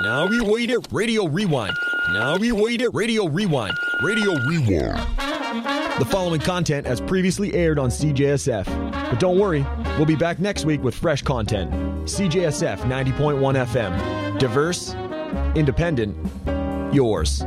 Now rewind it, Radio Rewind. Now rewind it, Radio Rewind. Radio Rewind. The following content as previously aired on CJSF. But don't worry, we'll be back next week with fresh content. CJSF 90.1 FM. Diverse, independent, yours.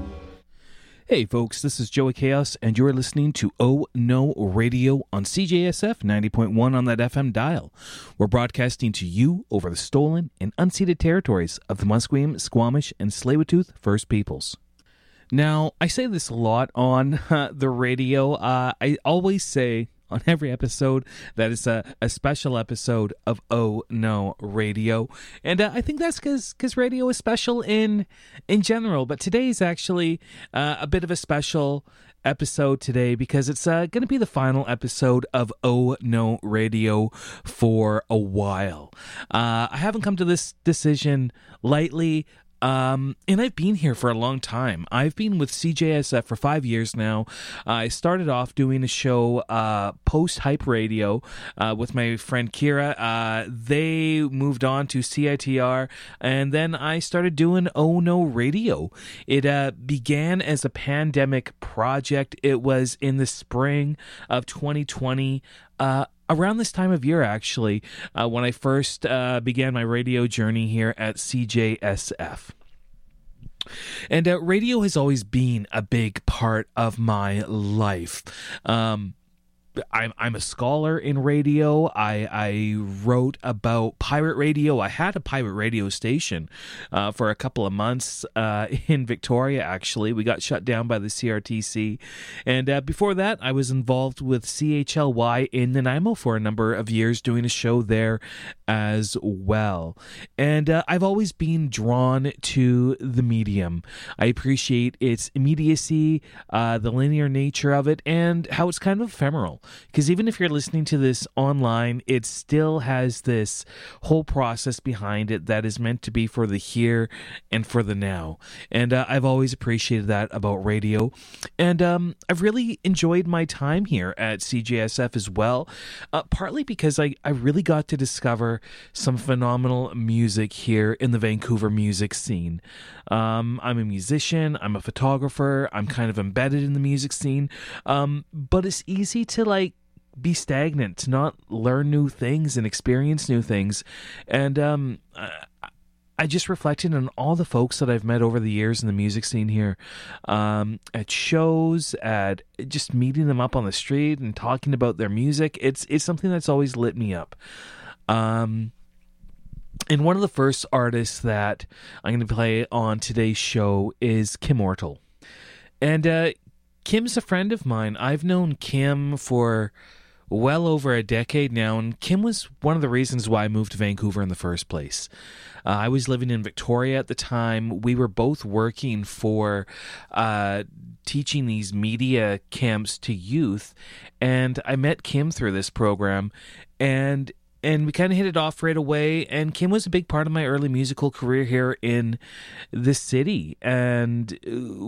Hey folks, this is Joey Chaos, and you're listening to Oh No Radio on CJSF 90.1 on that FM dial. We're broadcasting to you over the stolen and unceded territories of the Musqueam, Squamish, and Tsleil-Waututh First Peoples. Now, I say this a lot on the radio. I always say on every episode that it's a special episode of Oh No Radio, and I think that's because radio is special in general, but today is actually a bit of a special episode today because it's going to be the final episode of Oh No Radio for a while. I haven't come to this decision lightly. And I've been here for a long time. I've been with CJSF for 5 years now. I started off doing a show, post-hype radio, with my friend Kira. They moved on to CITR, and then I started doing Oh No Radio. It began as a pandemic project. It was in the spring of 2020, around this time of year, actually, when I first began my radio journey here at CJSF. And radio has always been a big part of my life. I'm a scholar in radio. I wrote about pirate radio. I had a pirate radio station for a couple of months in Victoria, actually. We got shut down by the CRTC. And before that, I was involved with CHLY in Nanaimo for a number of years, doing a show there as well. And I've always been drawn to the medium. I appreciate its immediacy, the linear nature of it, and how it's kind of ephemeral. Because even if you're listening to this online, it still has this whole process behind it that is meant to be for the here and for the now. And I've always appreciated that about radio. And I've really enjoyed my time here at CJSF as well, partly because I really got to discover some phenomenal music here in the Vancouver music scene. I'm a musician, I'm a photographer, I'm kind of embedded in the music scene, but it's easy to be stagnant, to not learn new things and experience new things. And I just reflected on all the folks that I've met over the years in the music scene here, at shows, at just meeting them up on the street and talking about their music. It's something that's always lit me up. And one of the first artists that I'm going to play on today's show is Kim Ortle. And Kim's a friend of mine. I've known Kim for well over a decade now, and Kim was one of the reasons why I moved to Vancouver in the first place. I was living in Victoria at the time. We were both working for teaching these media camps to youth, and I met Kim through this program, and we kind of hit it off right away, and Kim was a big part of my early musical career here in the city. And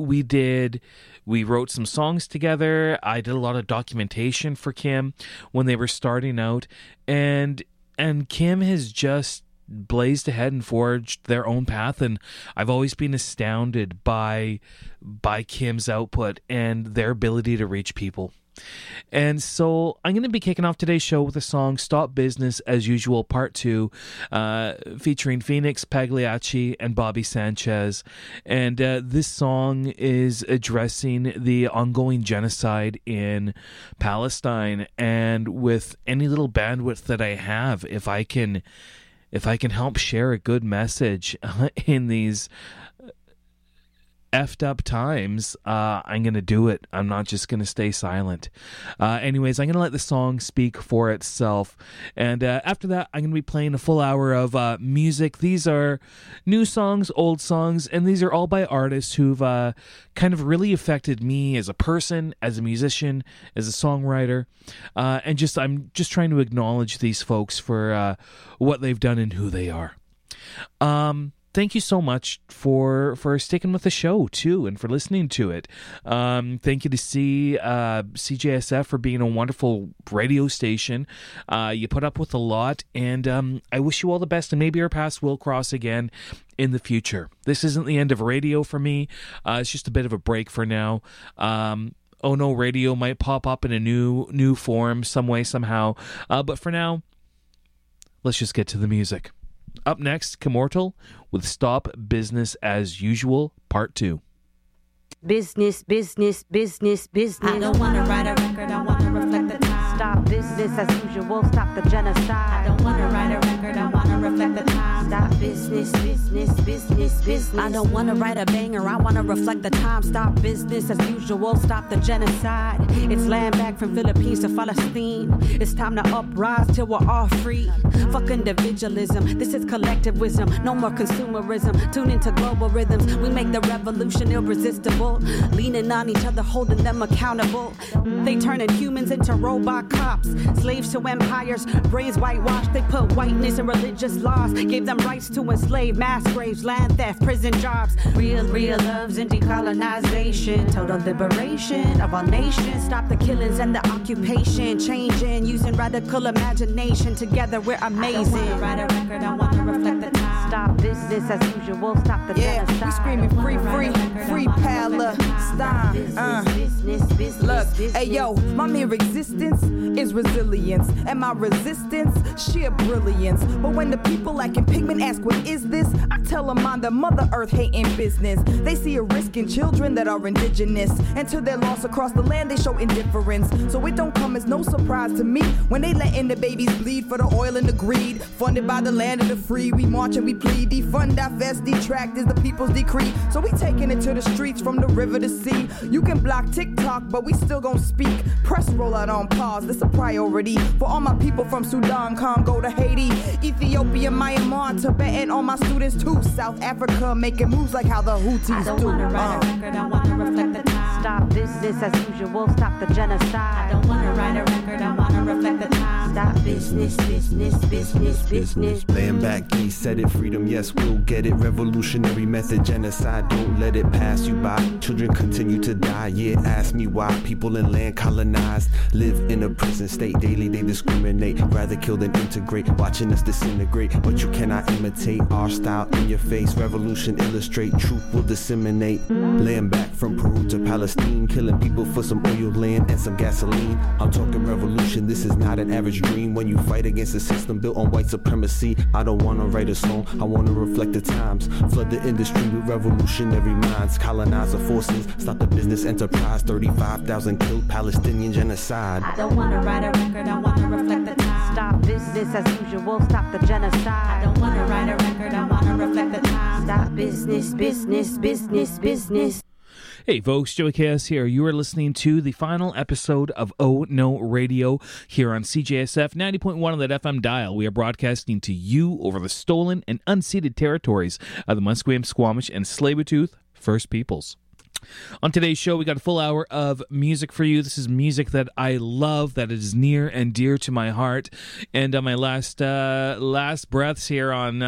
we wrote some songs together. I did a lot of documentation for Kim when they were starting out. And Kim has just blazed ahead and forged their own path, and I've always been astounded by Kim's output and their ability to reach people. And so I'm going to be kicking off today's show with a song, Stop Business as Usual Part 2, featuring Phoenix, Pagliacci, and Bobby Sanchez. And this song is addressing the ongoing genocide in Palestine. And with any little bandwidth that I have, if I can help share a good message in these effed up times, I'm going to do it. I'm not just going to stay silent. Anyways, I'm going to let the song speak for itself. And after that, I'm going to be playing a full hour of music. These are new songs, old songs, and these are all by artists who've kind of really affected me as a person, as a musician, as a songwriter. And I'm just trying to acknowledge these folks for what they've done and who they are. thank you so much for sticking with the show too, and for listening to it. Thank you to CJSF for being a wonderful radio station. You put up with a lot, and I wish you all the best, and maybe our paths will cross again in the future. This isn't the end of radio for me. It's just a bit of a break for now. Oh No Radio might pop up in a new form some way, somehow. But for now, let's just get to the music. Up next, Kimmortal with Stop Business as Usual, Part 2. Business, business, business, business. I don't wanna write a record, I wanna reflect the time. Stop business as usual, stop the genocide. I don't wanna write a record, I wanna reflect the time. Stop business, business, business, business. I don't wanna write a banger, I wanna reflect the time. Stop business as usual, stop the genocide. It's land back from Philippines to Palestine. It's time to uprise till we're all free. Fuck individualism, this is collective wisdom. No more consumerism, tune into global rhythms. We make the revolution irresistible. Leaning on each other, holding them accountable. They turning humans into robot cops. Slaves to empires, brains whitewashed. They put whiteness in religious laws. Gave them rights to enslave, mass graves, land theft, prison jobs. Real loves and decolonization. Total liberation of our nation. Stop the killings and the occupation. Changing, using radical imagination. Together we're amazing. I don't wanna write a record, I wanna reflect the time. Stop business as usual, stop the genocide. We screaming free, free, free Palestine. Look, hey yo, my mere existence is resilience, and my resistance, sheer brilliance. But when the people lacking pigment ask what is this, I tell them mind the Mother Earth hating business. They see a risk in children that are indigenous, and to their loss across the land they show indifference. So it don't come as no surprise to me when they letting the babies bleed for the oil and the greed. Funded by the land of the free, we march and we plead. Defund, divest, detract is the people's decree. So we taking it to the streets from the river to sea. You can block TikTok, but we still gon' speak. Press rollout on pause, this a priority for all my people from Sudan, Congo to Haiti, Ethiopia, Myanmar, Tibet, and all my students too. South Africa making moves like how the Houthis do. I don't wanna write a record, I wanna reflect the time. Stop business as usual, stop the genocide. I don't wanna write a record, I wanna reflect the time. Stop business, business, business, business. Laying back, he said it, freedom, yes, we'll get it. Revolutionary method, genocide, don't let it pass you by. Children continue to die, yeah, ask me why. People in land colonized live in a prison state. Daily they discriminate, rather kill than integrate. Watching us disintegrate, but you cannot imitate our style in your face. Revolution illustrate, truth will disseminate. Laying back from Peru to Palestine, killing people for some oil, land, and some gasoline. I'm talking revolution, this is not an average dream. When you fight against a system built on white supremacy, I don't wanna write a song, I wanna reflect the times. Flood the industry with revolutionary minds. Colonizer forces, stop the business enterprise. 35,000 killed, Palestinian genocide. I don't wanna write a record, I wanna reflect the time. Stop business as usual, stop the genocide. I don't wanna write a record, I wanna reflect the time. Stop business, business, business, business. Hey folks, Joey Chaos here. You are listening to the final episode of Oh No Radio here on CJSF 90.1 on that FM dial. We are broadcasting to you over the stolen and unceded territories of the Musqueam, Squamish, and Tsleil-Waututh First Peoples. On today's show, we got a full hour of music for you. This is music that I love, that is near and dear to my heart. And on my last breaths here on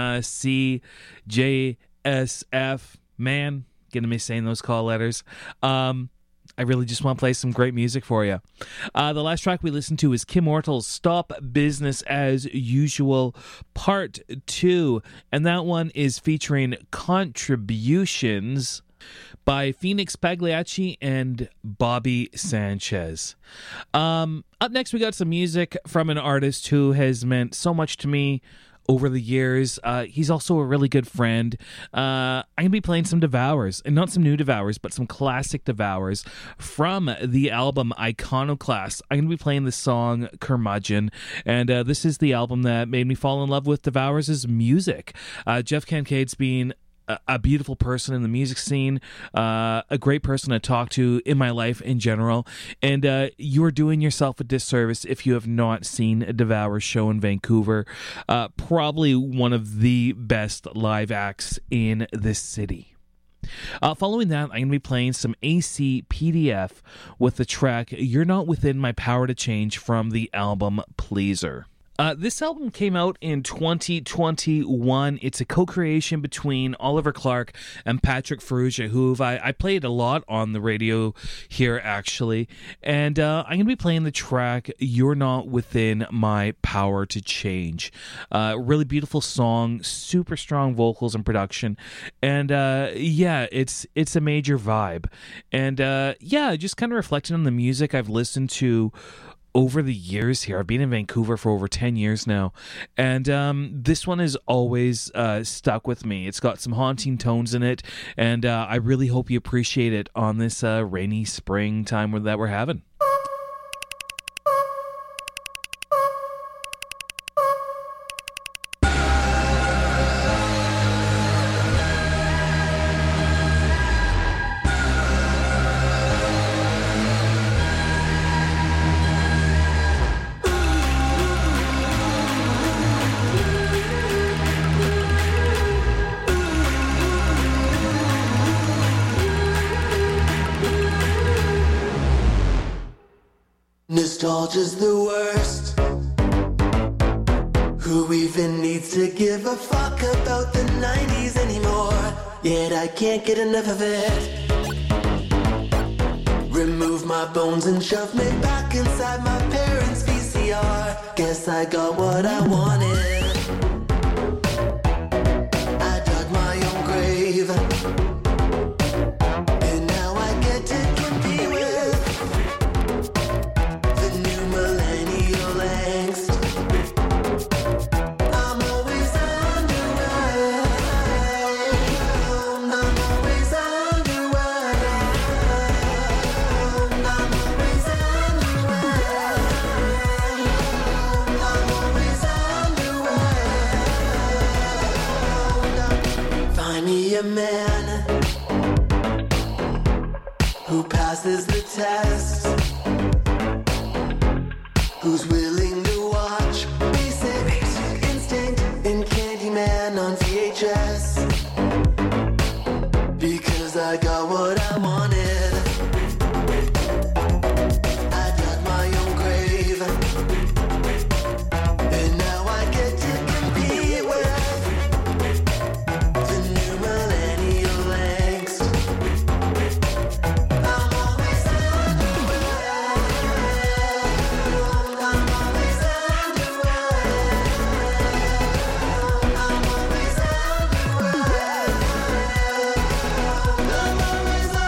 CJSF, man, getting me saying those call letters. I really just want to play some great music for you. The last track we listened to is Kimmortal's Stop Business as Usual Part 2. And that one is featuring contributions by Phoenix Pagliacci and Bobby Sanchez. Up next, we got some music from an artist who has meant so much to me over the years. He's also a really good friend. I'm going to be playing some Devours, and not some new Devours, but some classic Devours from the album Iconoclast. I'm going to be playing the song Curmudgeon, and this is the album that made me fall in love with Devours' music. Jeff Kincaid's been a beautiful person in the music scene, a great person to talk to in my life in general, and you are doing yourself a disservice if you have not seen a Devour show in Vancouver. Probably one of the best live acts in this city. Following that, I'm going to be playing some ACPDF with the track You're Not Within My Power to Change from the album Pleaser. This album came out in 2021. It's a co-creation between Oliver Clark and Patrick Ferrugia, who I played a lot on the radio here, actually. And I'm going to be playing the track You're Not Within My Power to Change. Really beautiful song, super strong vocals and production. And it's a major vibe. And just kind of reflecting on the music I've listened to over the years here. I've been in Vancouver for over 10 years now, and this one has always stuck with me. It's got some haunting tones in it, and I really hope you appreciate it on this rainy spring time that we're having. Nostalgia's the worst. Who even needs to give a fuck about the 90s anymore? Yet I can't get enough of it. Remove my bones and shove me back inside my parents' VCR. Guess I got what I wanted. I dug my own grave. And now I get to compete with the new millennial angst. I'm always underwhelmed. I'm always underwhelmed. I'm always underwhelmed. I'm always underwhelmed. Find me a man who passes the test, who's willing to watch Basic Instinct and Candyman on VHS. Because I got what I wanted. I dug my own grave. And now I get to compete with the new millennial angst. I'm always underwhelmed. I'm always underwhelmed. I'm always underwhelmed. I'm always underwhelmed.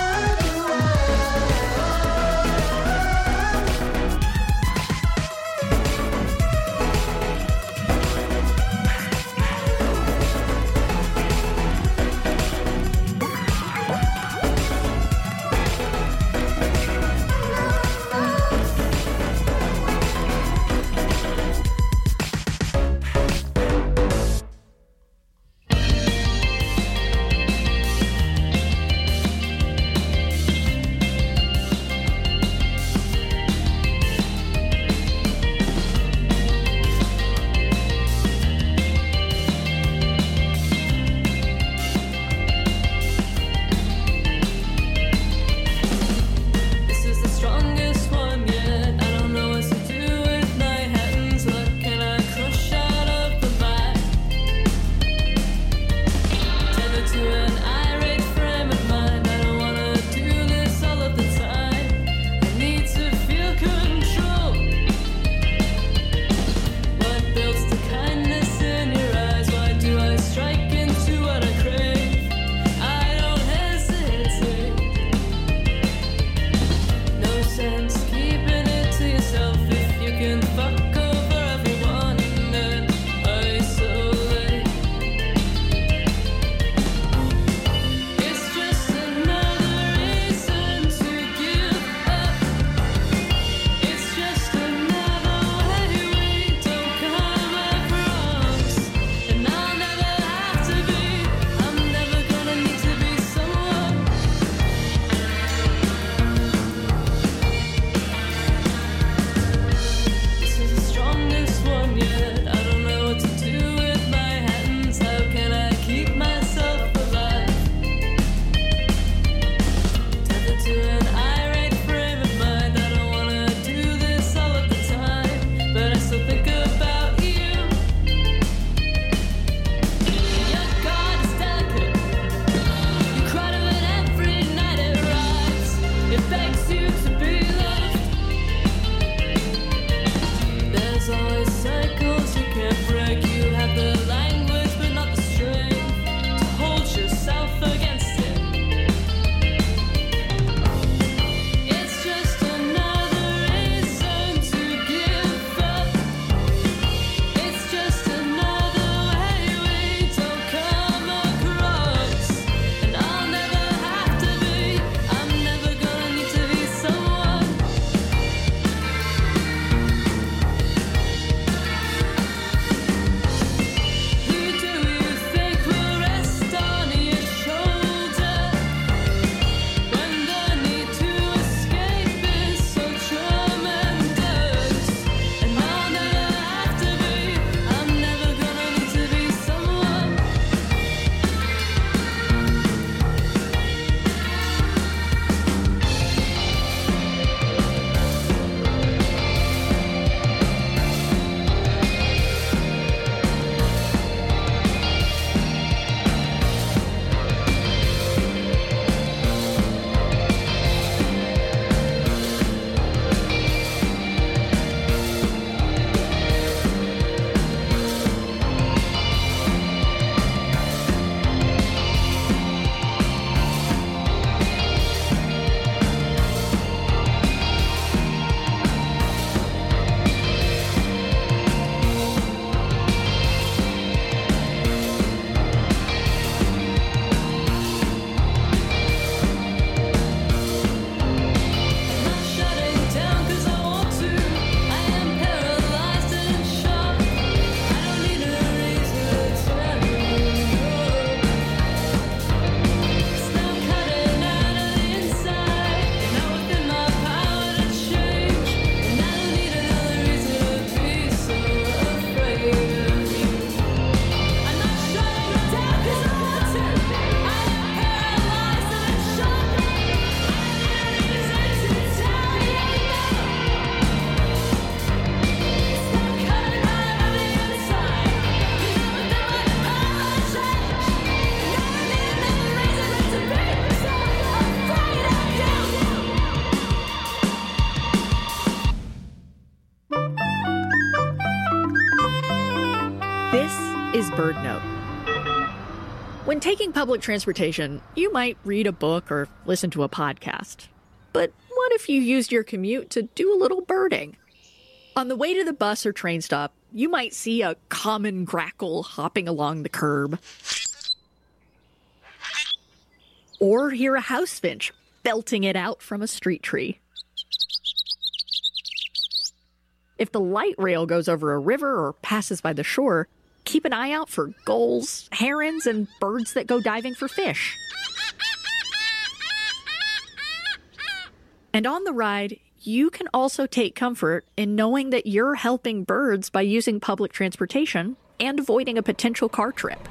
BirdNote. When taking public transportation, you might read a book or listen to a podcast. But what if you used your commute to do a little birding? On the way to the bus or train stop, you might see a common grackle hopping along the curb. Or hear a house finch belting it out from a street tree. If the light rail goes over a river or passes by the shore, keep an eye out for gulls, herons, and birds that go diving for fish. And on the ride, you can also take comfort in knowing that you're helping birds by using public transportation and avoiding a potential car trip.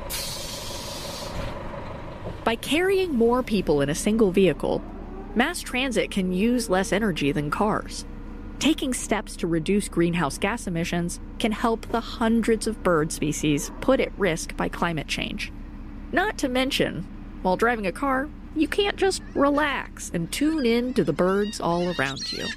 By carrying more people in a single vehicle, mass transit can use less energy than cars. Taking steps to reduce greenhouse gas emissions can help the hundreds of bird species put at risk by climate change. Not to mention, while driving a car, you can't just relax and tune in to the birds all around you.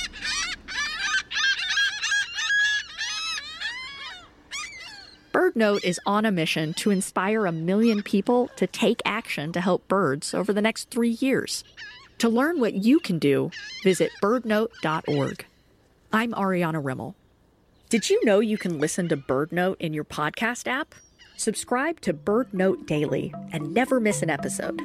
BirdNote is on a mission to inspire 1 million people to take action to help birds over the next 3 years. To learn what you can do, visit birdnote.org. I'm Ariana Rimmel. Did you know you can listen to BirdNote in your podcast app? Subscribe to BirdNote Daily and never miss an episode.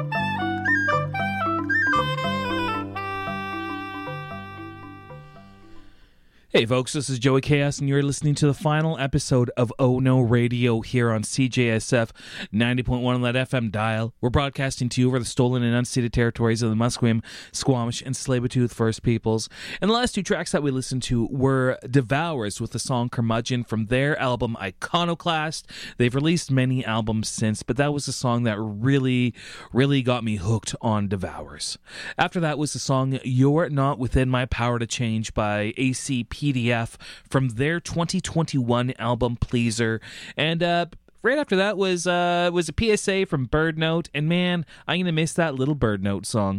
Hey folks, this is Joey Chaos, and you're listening to the final episode of Oh No Radio here on CJSF 90.1 on that FM dial. We're broadcasting to you over the stolen and unceded territories of the Musqueam, Squamish, and Tsleil-Waututh First Peoples. And the last two tracks that we listened to were Devours with the song Curmudgeon from their album Iconoclast. They've released many albums since, but that was the song that really got me hooked on Devours. After that was the song You're Not Within My Power to Change by ACPDF from their 2021 album Pleaser. And right after that was a PSA from BirdNote, and man, I'm going to miss that little BirdNote song.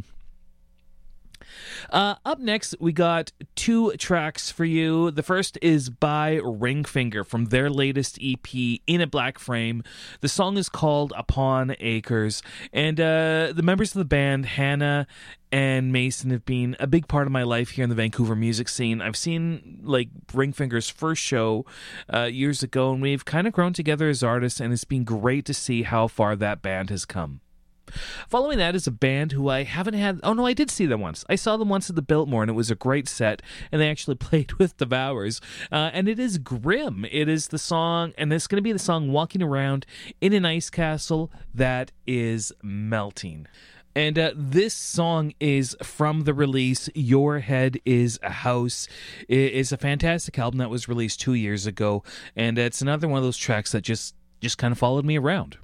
Up next, we got two tracks for you. The first is by Ringfinger from their latest EP, In a Black Frame. The song is called Upon Acres, and the members of the band, Hannah and Mason, have been a big part of my life here in the Vancouver music scene. I've seen Ringfinger's first show years ago, and we've kind of grown together as artists, and it's been great to see how far that band has come. Following that is a band who I haven't had... Oh, no, I did see them once. I saw them once at the Biltmore, and it was a great set, and they actually played with Devours. And it is Grim. It is the song, and it's going to be the song Walking Around in an Ice Castle That Is Melting. And this song is from the release Your Head is a House. It is a fantastic album that was released 2 years ago, and it's another one of those tracks that just kind of followed me around.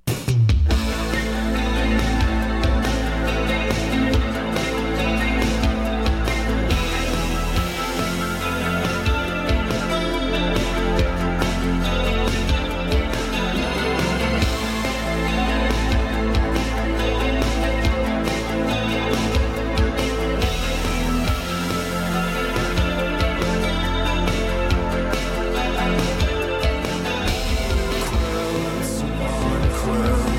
Crows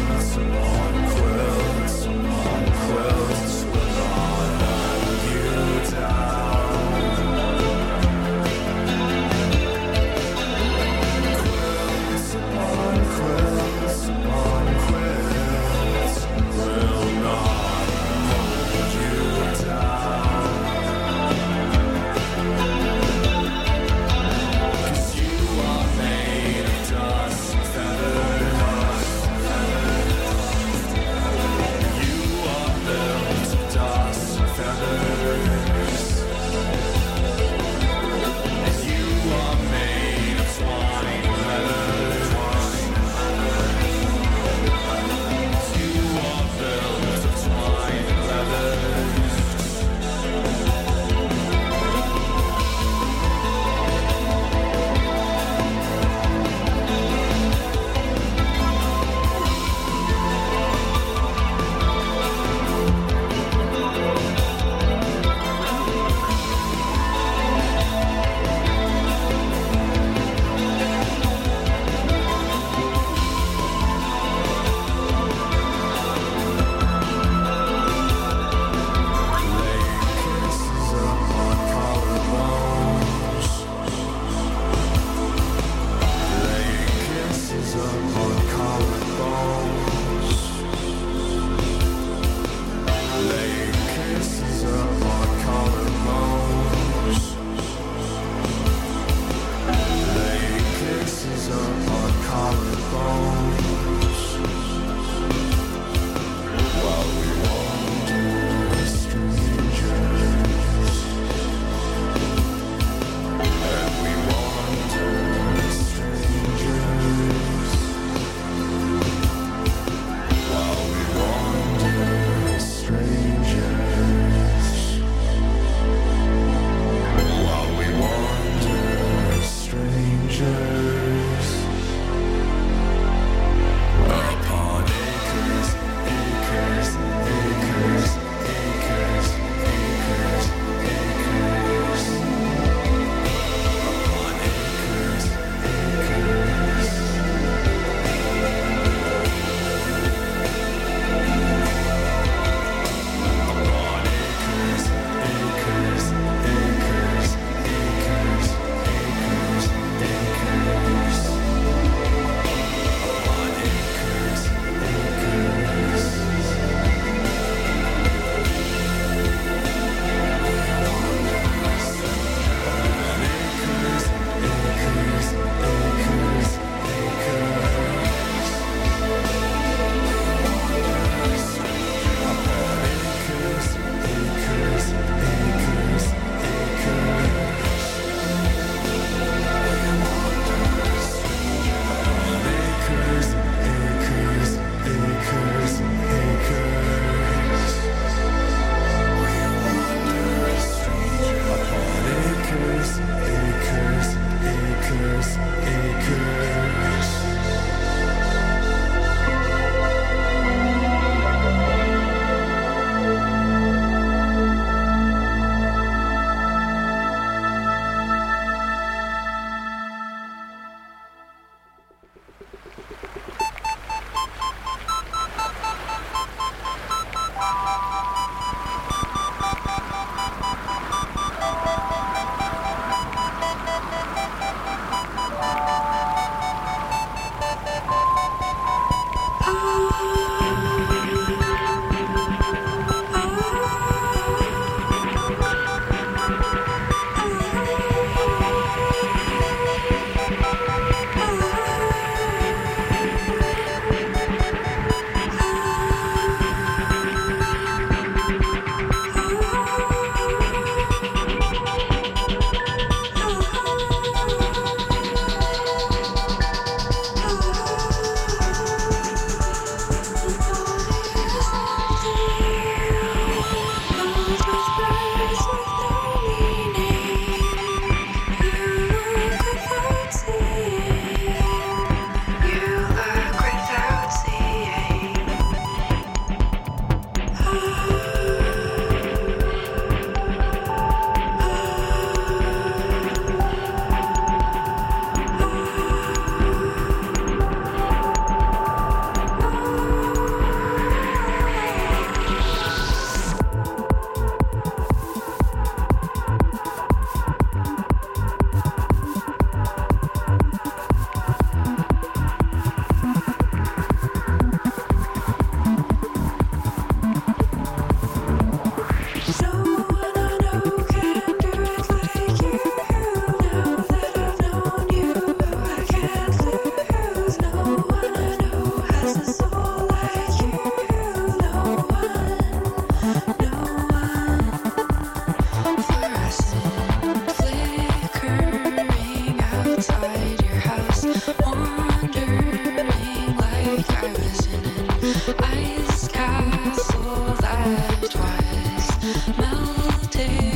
twice, melting.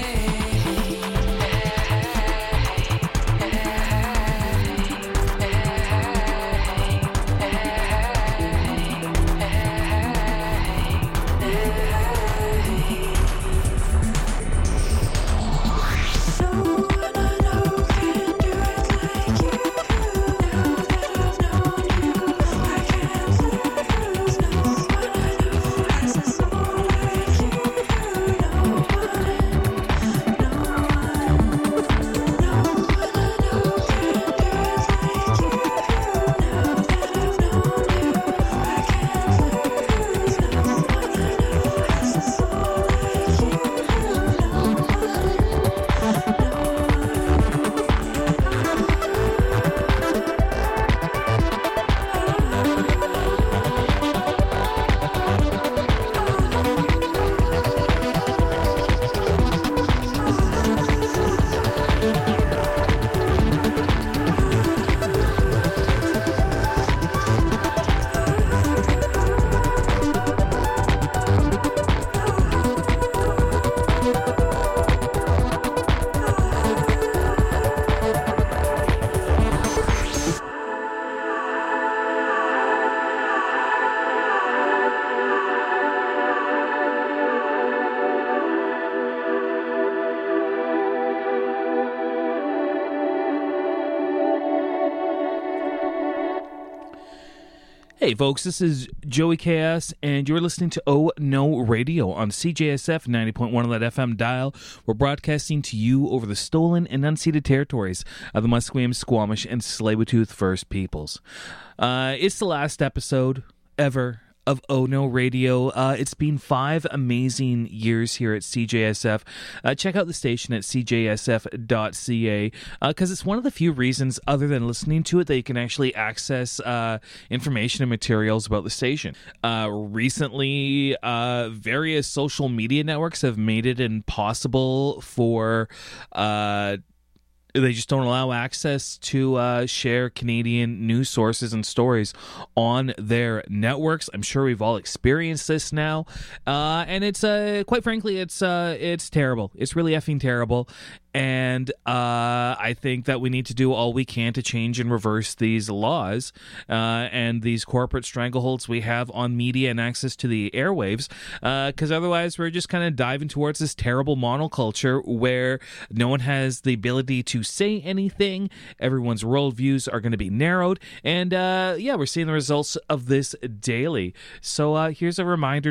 Hey folks, this is Joey KS, and you're listening to Oh No Radio on CJSF 90.1 on that FM dial. We're broadcasting to you over the stolen and unceded territories of the Musqueam, Squamish, and Tsleil-Waututh First Peoples. It's the last episode ever of Oh No Radio. It's been 5 amazing years here at CJSF. Check out the station at cjsf.ca because it's one of the few reasons, other than listening to it, that you can actually access information and materials about the station. Recently, various social media networks have made it impossible for they just don't allow access to share Canadian news sources and stories on their networks. I'm sure we've all experienced this now, and it's quite frankly, it's terrible. It's really effing terrible. And I think that we need to do all we can to change and reverse these laws and these corporate strangleholds we have on media and access to the airwaves, because otherwise we're just kind of diving towards this terrible monoculture where no one has the ability to say anything. Everyone's worldviews are going to be narrowed, and we're seeing the results of this daily. So here's a reminder